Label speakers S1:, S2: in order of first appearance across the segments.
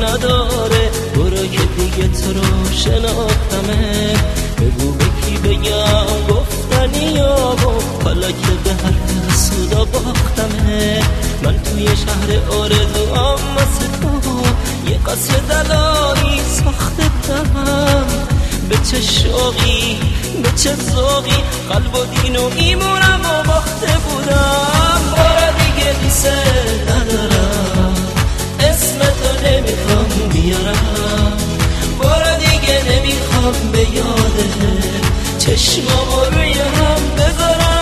S1: نداره. برو که دیگه تو رو شناختمه، بگو به کی بگم گفتنی یابو، حالا که به هر سودا باختمه. من توی شهر آرزوام واسه تو یه قصر دلایی ساخته بودم، به چه شوقی به چه ذوقی قلب و دین و ایمونم و باخته بودم. برو دیگه دوست ندارم، اسم تو نمیخوام بیارم. برو دیگه نمیخوام به یاده چشمامو روی هم بذارم.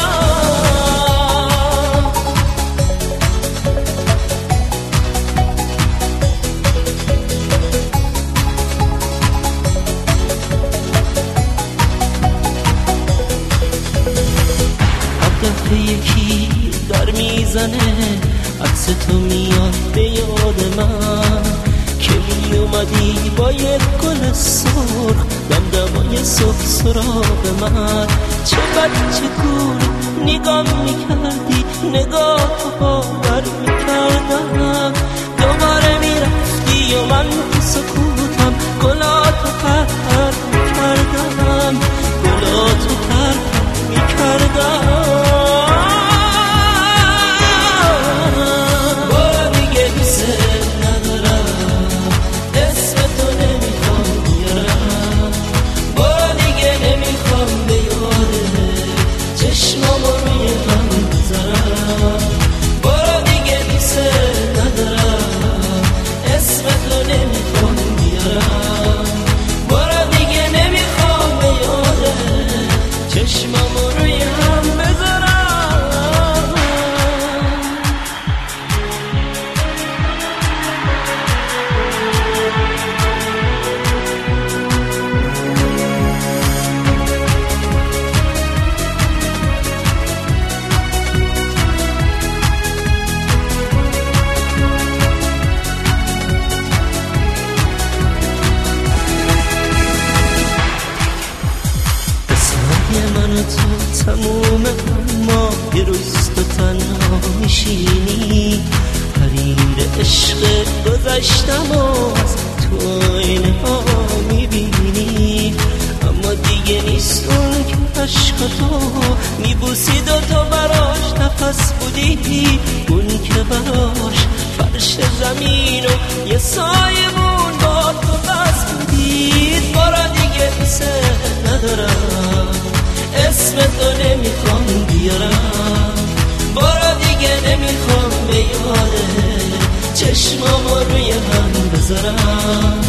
S1: دفعه یکی در میزنه، عکس تو میاد به یاد من که می اومدی با یک گل سرخ دمدمای صبح سراغ من. چه بچه گل نگاه میکردی، نگاه باور میکردم. دوباره میرفتی و من تو سکوتم گلاتو پرپر میکردم، گلاتو پرپر میکردم. تو تمومه اما یه روز تو تنها میشینی، حریر عشق گذشتم از تو اینها میبینی. اما دیگه نیست اون که عشقتو میبوسید و تو براش نفس بودی، اون که براش فرش زمین و یه سایمون با تو بس بودید. برا دیگه دوست ندارم، اسم تو نمیخوام بیارم. برو دیگه نمیخوام به یاده چشمامو روی هم بذارم.